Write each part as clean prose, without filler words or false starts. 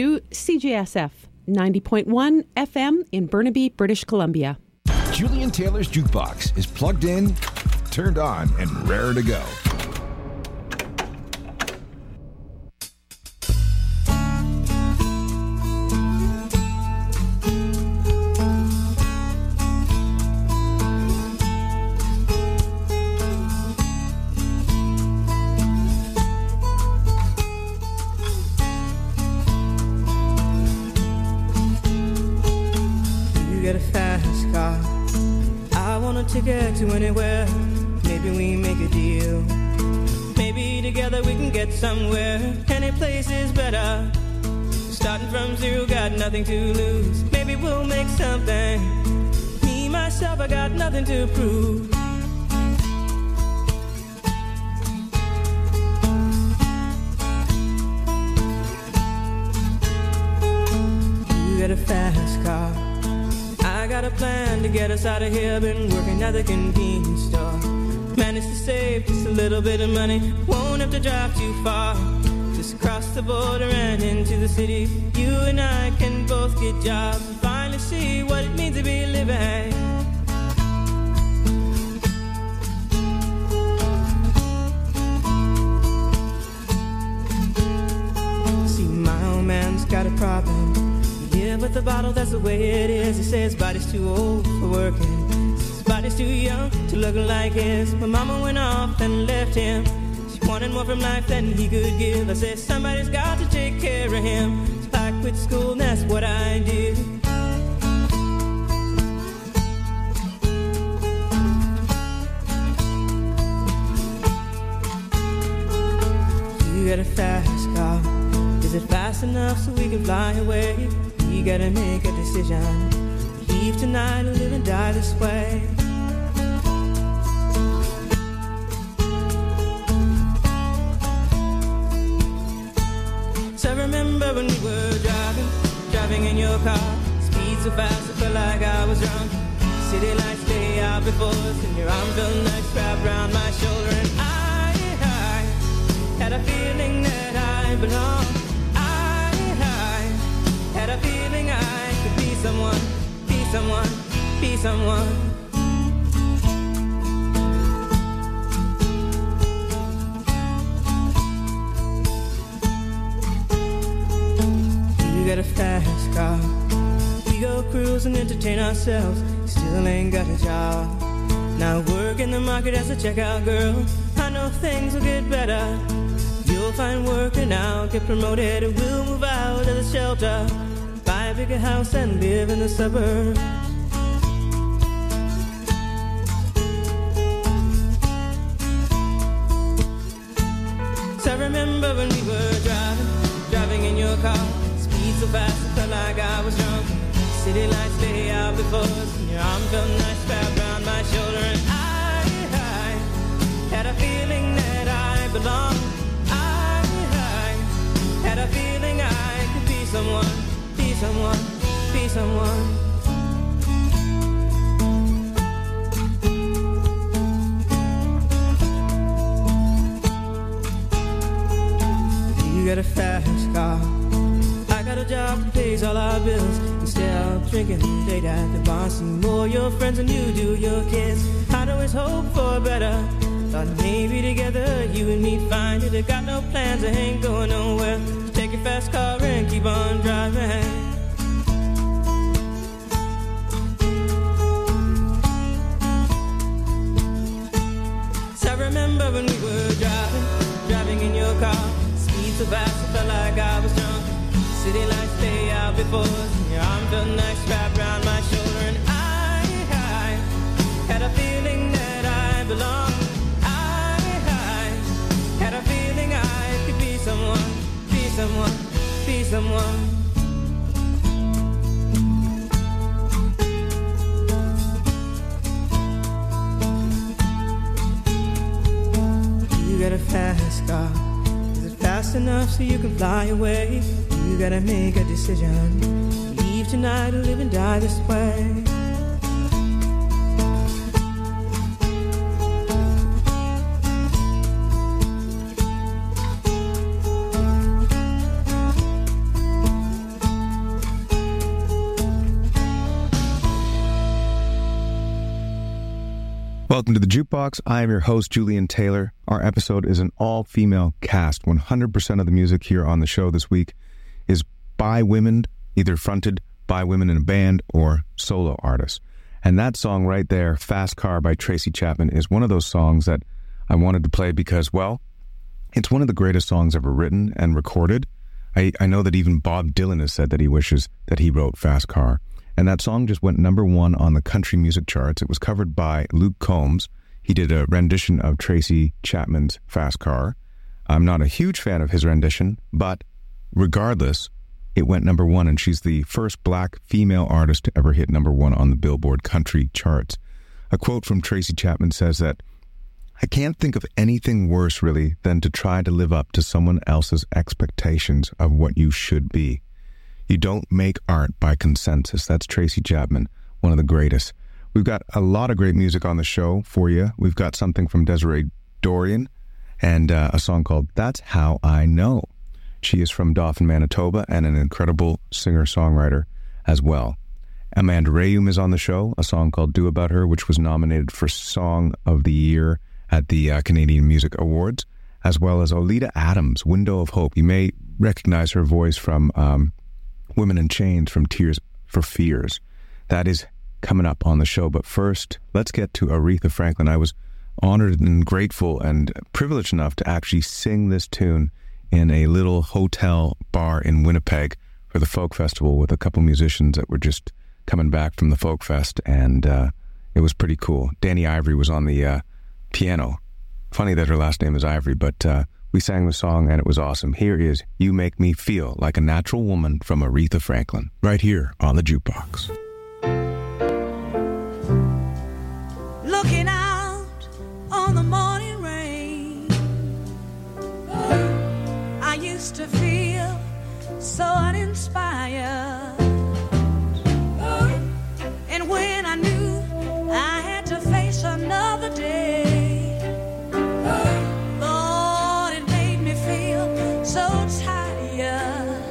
CJSF 90.1 FM in Burnaby, British Columbia. Julian Taylor's Jukebox is plugged in, turned on, and raring to go. Ticket to anywhere, maybe we make a deal. Maybe together we can get somewhere. Any place is better. Starting from zero, got nothing to lose. Maybe we'll make something. Me, myself, I got nothing to prove. You got a fast car, I got a plan to get us out of here. Been working at the convenience store. Managed to save just a little bit of money. Won't have to drive too far. Just across the border and into the city. You and I can both get jobs and finally see what it means to be living. See, my old man's got a problem. Yeah, but the bottle, that's the way it is. He says his body's too old for working. His body's too young to look like his. My mama went off and left him. She wanted more from life than he could give. I said, somebody's got to take care of him. So I quit school and that's what I did. You got a fast car. Is it fast enough so we can fly away? You gotta make a decision. Leave tonight or live and die this way. So I remember when we were driving in your car. Speed so fast I felt like I was drunk. City lights lay out before us, and your arm felt nice wrapped around my shoulder. And I had a feeling that I belonged. Had a feeling I could be someone, be someone, be someone. You got a fast car. We go cruise and entertain ourselves. Still ain't got a job. Now work in the market as a checkout girl. I know things will get better. You'll find work and I'll get promoted. And we'll move out of the shelter, buy a bigger house and live in the suburbs. So I remember when we were driving in your car. Speed so fast I felt like I was drunk. City lights lay out before us, and your arm felt nice wrapped around my shoulder. And I had a feeling that I belonged. Had a feeling I could be someone, be someone, be someone. You got a fast car. I got a job that pays all our bills. Instead of drinking late at the bar, see more your friends than you do your kids. I'd always hope for better. Thought maybe together you and me'd find it. I got no plans, I ain't going nowhere. Just take your fast car and keep on driving. So I remember when we were driving in your car. Speed so fast I felt like I was drunk. City lights lay out before us, and your arm felt nice wrapped around my shoulder. And I had a feeling that I belonged. Had a feeling I could be someone, be someone, be someone. You got a fast car. Is it fast enough so you can fly away? You gotta make a decision. Leave tonight or live and die this way. Welcome to the Jukebox. I am your host, Julian Taylor. Our episode is an all-female cast. 100% of the music here on the show this week is by women, either fronted by women in a band or solo artists. And that song right there, Fast Car by Tracy Chapman, is one of those songs that I wanted to play because, well, it's one of the greatest songs ever written and recorded. I know that even Bob Dylan has said that he wishes that he wrote Fast Car. And that song just went number one on the country music charts. It was covered by Luke Combs. He did a rendition of Tracy Chapman's Fast Car. I'm not a huge fan of his rendition, but regardless, it went number one, and she's the first black female artist to ever hit number one on the Billboard country charts. A quote from Tracy Chapman says that, "I can't think of anything worse, really, than to try to live up to someone else's expectations of what you should be. You don't make art by consensus." That's Tracy Chapman, one of the greatest. We've got a lot of great music on the show for you. We've got something from Desiree Dorian and a song called That's How I Know. She is from Dauphin, Manitoba, and an incredible singer-songwriter as well. Amanda Rayum is on the show, a song called Do About Her, which was nominated for Song of the Year at the Canadian Music Awards, as well as Oleta Adams, Window of Hope. You may recognize her voice from Women in Chains, from Tears for Fears. That is coming up on the show. But first, let's get to Aretha Franklin. I was honored and grateful and privileged enough to actually sing this tune in a little hotel bar in Winnipeg for the Folk Festival with a couple musicians that were just coming back from the Folk Fest, and it was pretty cool. Danny Ivory was on the piano. Funny that her last name is Ivory, but we sang the song and it was awesome. Here is You Make Me Feel Like a Natural Woman from Aretha Franklin, right here on the Jukebox. Looking out on the morning rain, I used to feel so uninspired, and when I knew I had to face another day, Lord, it made me feel so tired.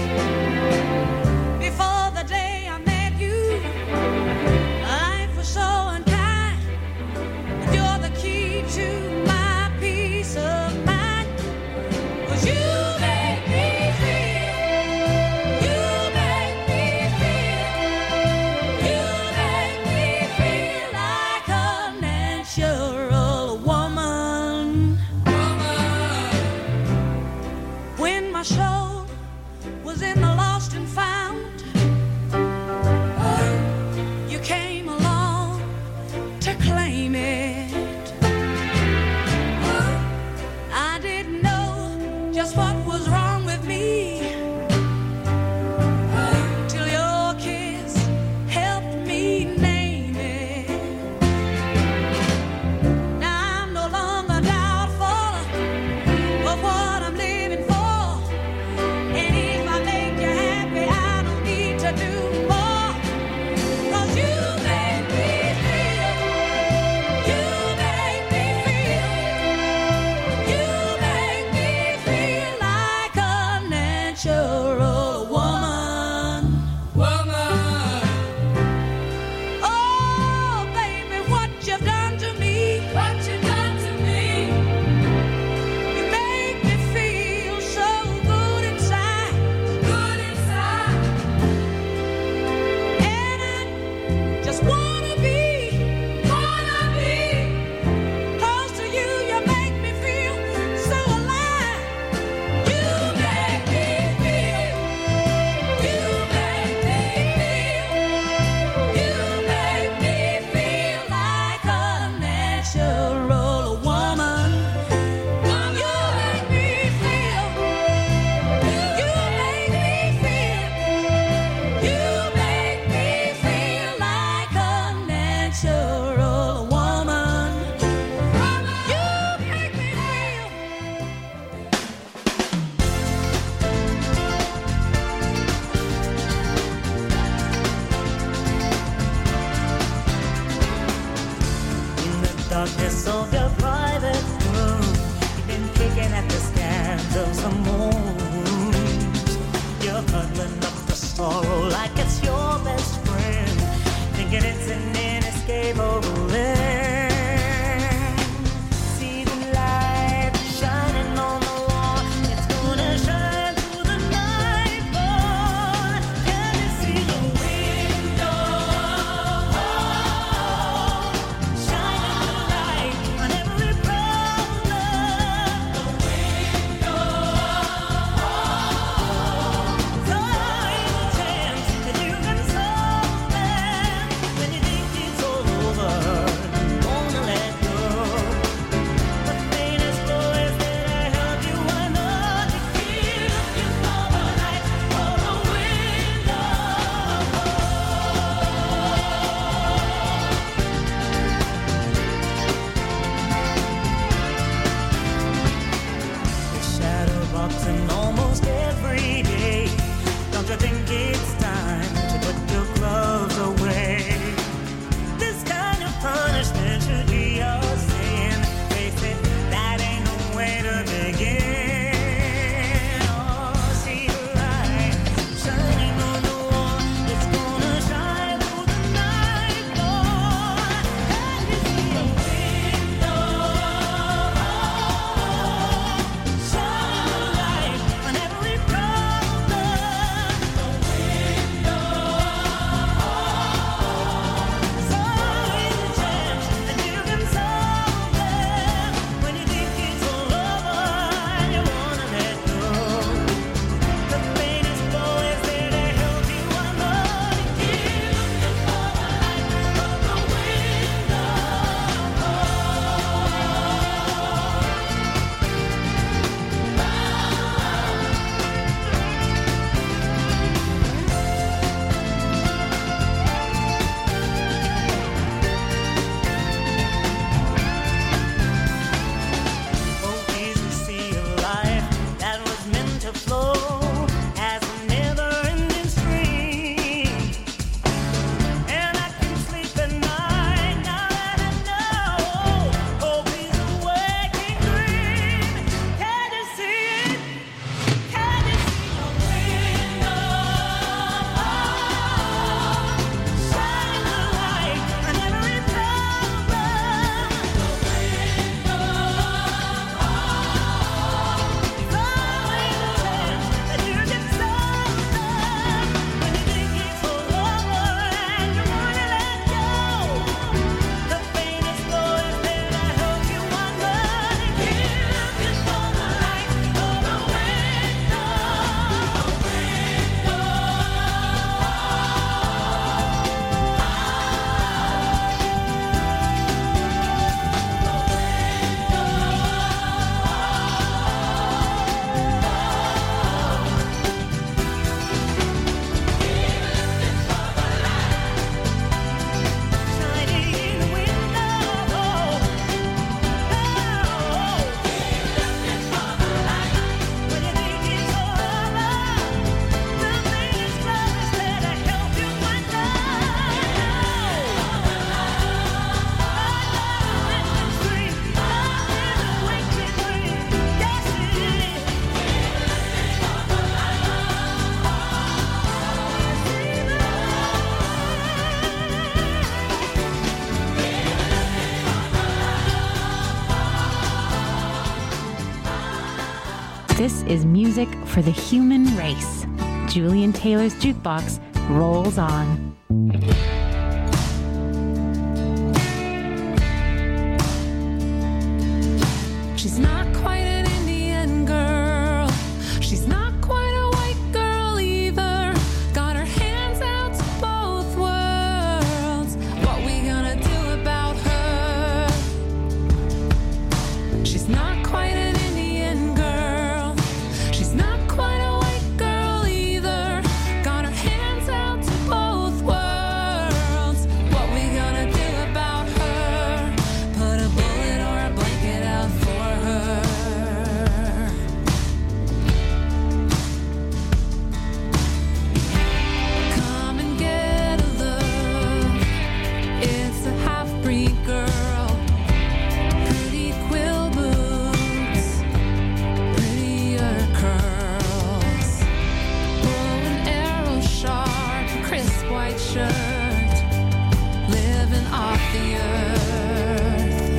Before the day I met you, life was so unkind. You're the key to my peace of mind. 'Cause you make me feel, you make me feel, you make me feel like a natural woman. When my soul was in the lost and found, you came along to claim it. I didn't know just what was wrong with me till your kiss helped me name it. Now I'm no longer doubtful of what I'm living for, and if I make you happy, I don't need to do more. 'Cause you make me feel, you make me feel, you make me feel like a natural woman. Oh, baby, what you've done to me, what you've done to me. You make me feel so good inside, and I just wanna be close to you. You make me feel so alive. You make me feel, you make me feel like a natural woman. You make me feel, you make me feel like a natural woman. You make me In the darkness of your private room, you've been picking at the scans of some wounds. You're huddling up the sorrow like it's your best friend, thinking it's an inescapable end. This is music for the human race. Julian Taylor's Jukebox rolls on. She's not quite an Indian girl. She's not quite a white girl either. Got her hands out to both worlds. What we gonna do about her? She's not quite an Indian girl. She's not quite a white girl either. Got her hands out to both worlds. What we gonna do about her? Put a bullet or a blanket out for her. Come and get a look. It's a half-breed girl. Pretty quill boots, prettier curls. Bow and arrow sharp, crisp white shirt. Living off the earth.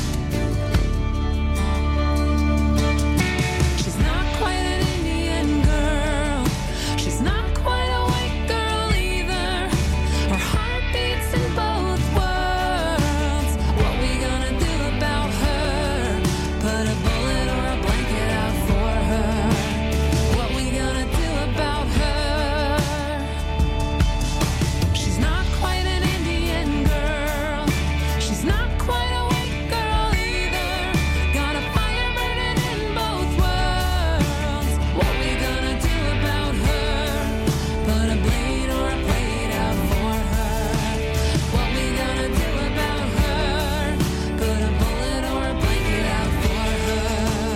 She's not quite an Indian girl. She's not quite a white girl either. Her heart beats in both worlds. What we gonna do about her? Put a bullet or a blanket out for her. What we gonna do about her? She's not quite an Indian girl. She's not quite a white girl either. Got a fire burning in both worlds. What we gonna do about her? Put a blade or a blade out for her. What we gonna do about her? Put a bullet or a blanket out for her.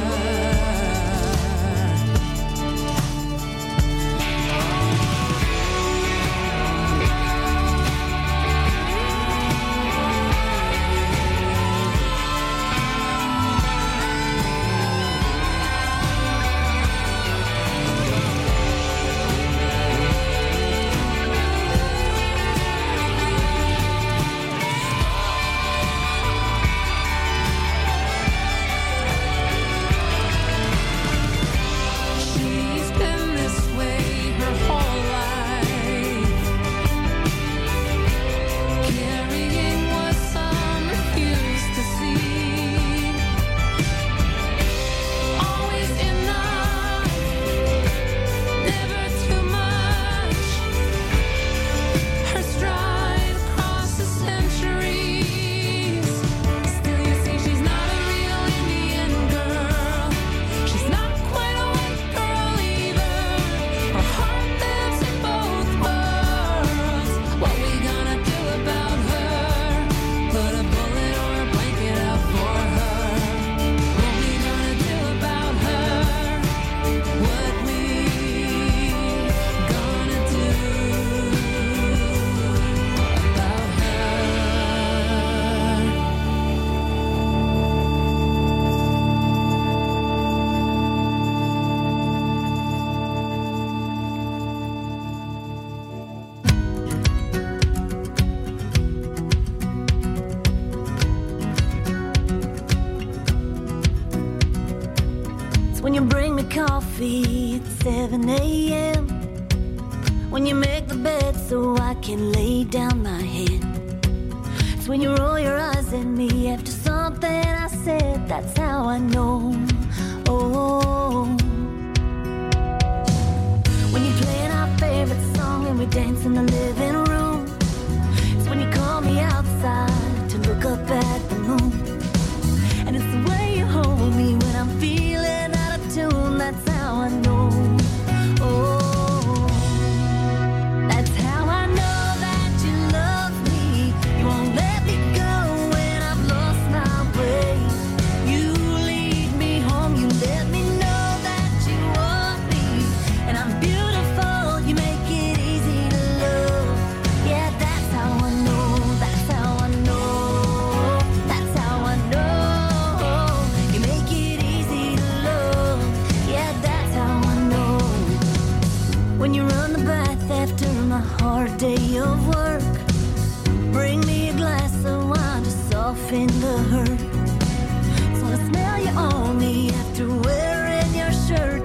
She's been this way her whole life, carrying what some refuse to see. Always enough, never too much. Her stride across the centuries. Still you see she's not a real Indian girl. She's not quite a white girl either. Her heart lives in both worlds. What we gonna do about her? Put a bullet or a blanket out for her. What we gonna do about her? What we gonna do about her? It's when you bring me coffee at 7 a.m. When you make the bed so I can lay down my head. It's when you roll your eyes at me after something I said. That's how I know. Oh, when you playing our favorite song and we dance in the living room. It's when you call me outside to look up at the moon. And it's the way you hold me when I'm feeling out of tune. That's how I know. Oh, that's how I know that you love me. You won't let me go when I've lost my way. You lead me home. You let me know that you want me. And I'm beautiful. You make it easy to love. Yeah, that's how I know. That's how I know. That's how I know. You make it easy to love. Yeah, that's how I know. When you run the bath after my hard day of work, bring me a glass of wine to soften the hurt. So I smell you on me after wearing your shirt.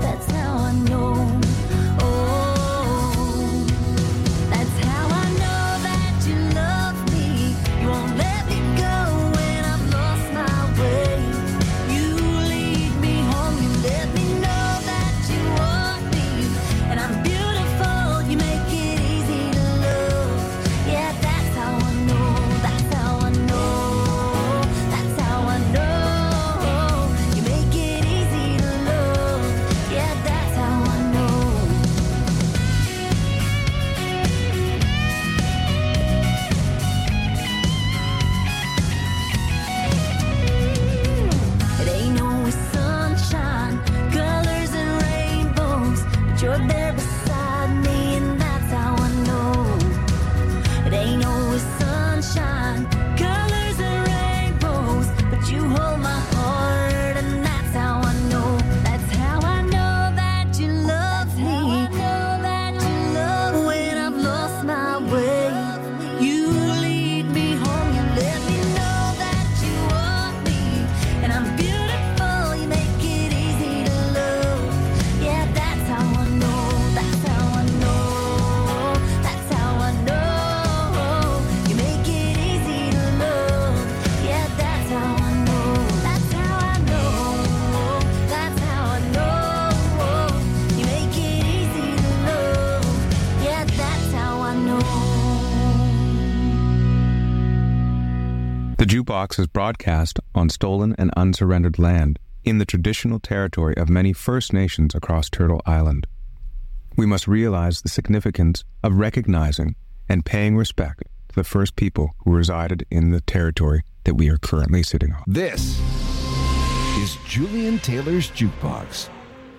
Jukebox is broadcast on stolen and unsurrendered land in the traditional territory of many First Nations across Turtle Island. We must realize the significance of recognizing and paying respect to the first people who resided in the territory that we are currently sitting on. This is Julian Taylor's Jukebox.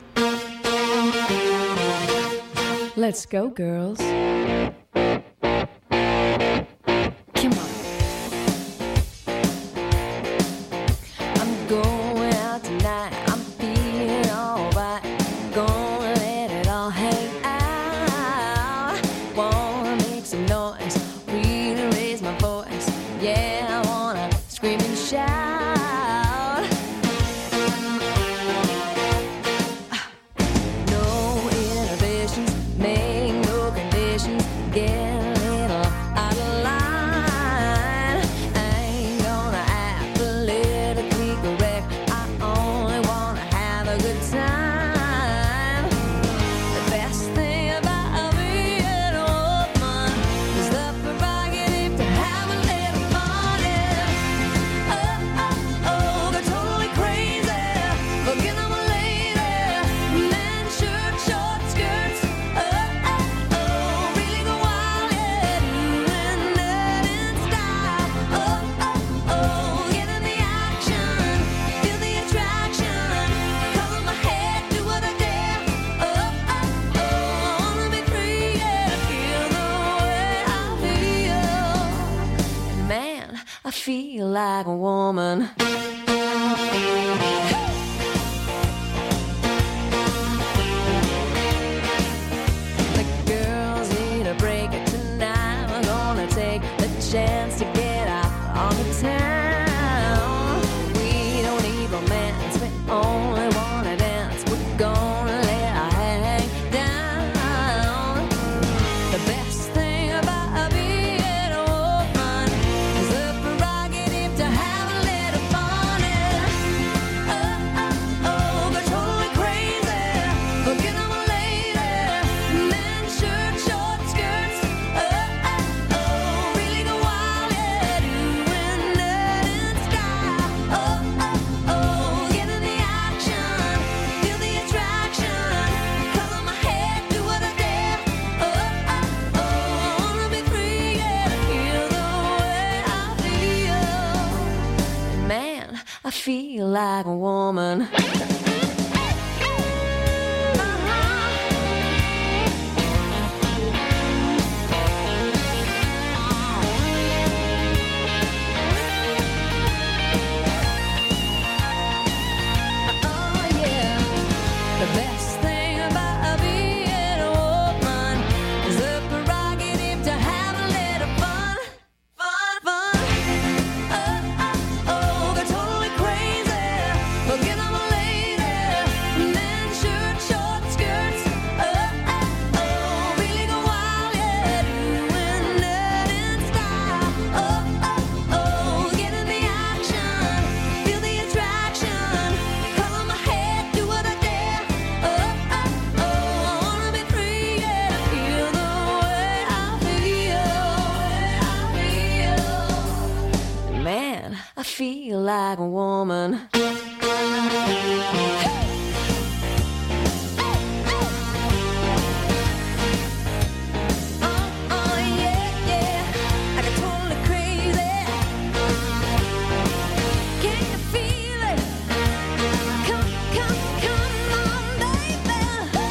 Let's go, girls. Come on. I'm going out tonight. I'm feeling alright. Gonna let it all hang out. Wanna make some noise. Really raise my voice. Yeah, I wanna scream and shout. No inhibitions, make no conditions. Get a little out of line. I ain't gonna act politically correct. I only wanna have a good time. The best thing about being a woman is the prerogative to have a little fun. Oh, oh, oh, they're totally crazy. Forget I'm a lady. Men, shirt, short skirts. Oh, oh, oh, really go wild, yeah. Doing that in style. Oh, oh, oh, get in the action. Feel the attraction. Color my head, do what I dare. Oh, oh, oh, I wanna be free, yeah. Feel the way I feel. Man, I feel like a woman. The girls need a break tonight. We're gonna take the chance to get out on the town. We don't need romance, we only wanna dance. We're gonna let our hang down. The best thing about being a woman is the prerogative to have a little fun. Oh, oh, oh, they're totally crazy. Forget I'm a lady. Men, shirt, short skirts. Oh, oh, oh, really go wild, yeah. Doing that in style. Oh, oh, oh, get in the action. Feel the attraction. Color my head, do what I dare. Oh, oh, oh, I wanna be free, yeah. Feel the way I feel. Man, I feel like a woman. Oh yeah, the best thing about being a woman is the prerogative to have a little fun, fun, fun. Oh, oh, oh, they're totally crazy. Forget I'm a lady. Men, shirt, short skirts. Oh, oh, oh, really go wild, yeah. Doing that in style. Oh, oh, oh, get in the action. Feel the attraction. Color my head, do what I dare. Oh, oh, oh, I wanna be free, yeah. Feel the way I feel. Man, I feel like a woman. Oh, yeah, yeah. I get totally crazy. Can you feel it? Come, come, come on, baby.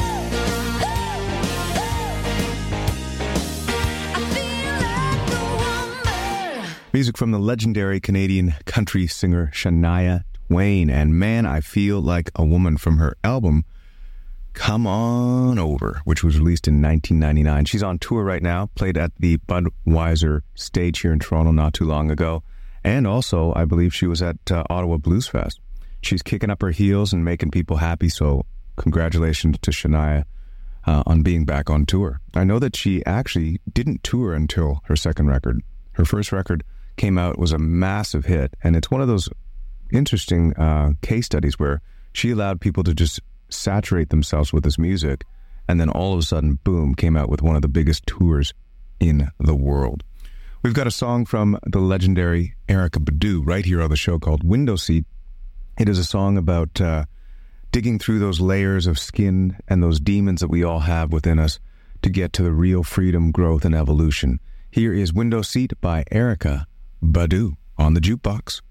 I feel like a woman. Music from the legendary Canadian country singer Shania Twain, and Man, I Feel Like a Woman from her album Come On Over, which was released in 1999. She's on tour right now, played at the Budweiser stage here in Toronto not too long ago, and also I believe she was at Ottawa Blues Fest. She's kicking up her heels and making people happy, so congratulations to Shania on being back on tour. I know that she actually didn't tour until her second record. Her first record came out, was a massive hit, and it's one of those interesting case studies where she allowed people to just saturate themselves with this music, and then all of a sudden, boom, came out with one of the biggest tours in the world. We've got a song from the legendary Erykah Badu right here on the show called Window Seat. It is a song about digging through those layers of skin and those demons that we all have within us to get to the real freedom, growth, and evolution. Here is Window Seat by Erykah Badu on the Jukebox.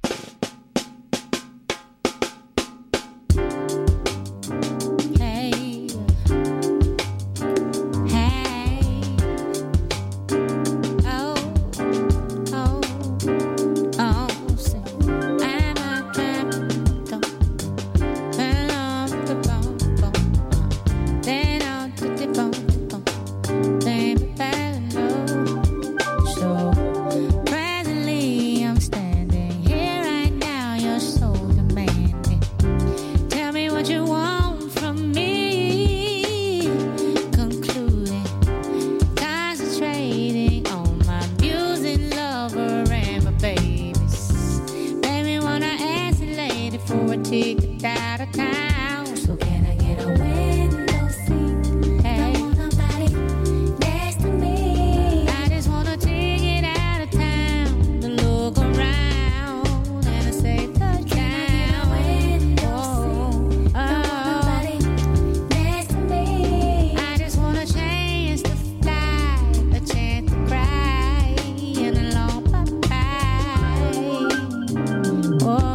Presently, I'm standing here right now. You're so demanding. Tell me what you want from me. Concluding, concentrating on my music lover and my babies. Baby, wanna ask you lady for a ticket out of town. So can I get a window seat? Hey. Don't want nobody next to me. I just want a ticket out of town to look around and a safe touchdown. Oh, nobody next to me. I just want a chance to fly, a chance to cry, and a long bye-bye. Oh,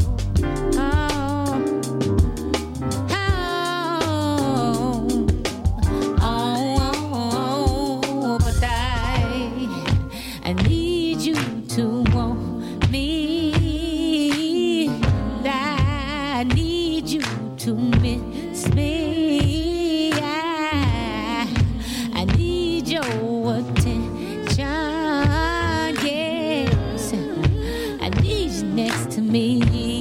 but I need you to want me. I need you to miss me. I need your attention. Yes, I need you next to me.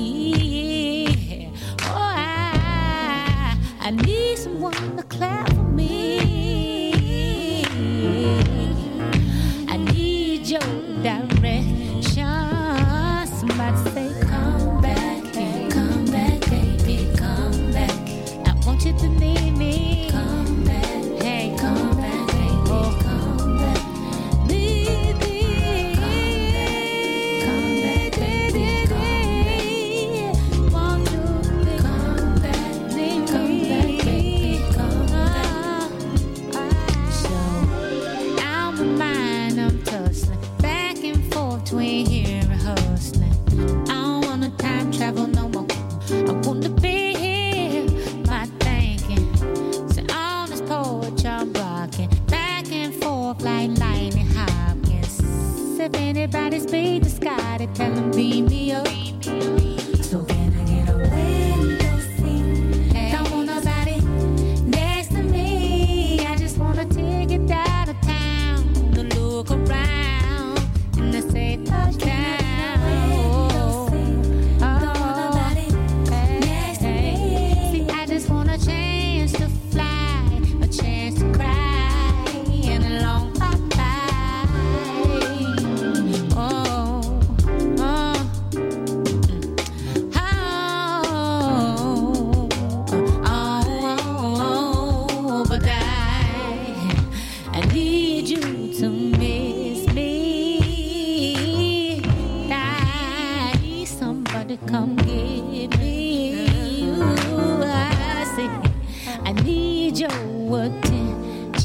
Oh, I need someone to clap for me. I need your direction. Somebody say, come back, baby, come back. I want you to need me. Come back, hey, come back, baby, come back. Need me. Come back, baby, come back. Want you to come back, need me. Come back, baby, come back. So out my mind, I'm tussling back and forth between here and hustling. I don't wanna time travel no more. I wanna be here, my thinking. So on this porch, I'm rocking back and forth like Lightning Hopkins. If anybody speak the sky, they tell them beam me up. So can I get a window seat? Don't want nobody next to me. I just want a ticket out of town to look around and to say touchdown. See, I just want a chance to fly, a chance to cry, and a long bye-bye. Oh, but I need you to miss me. I need somebody come get me. Ooh, I say I need your attention,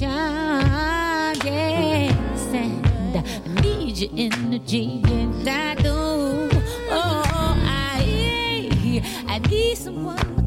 yes, and I need your energy, and I do. Oh, I need someone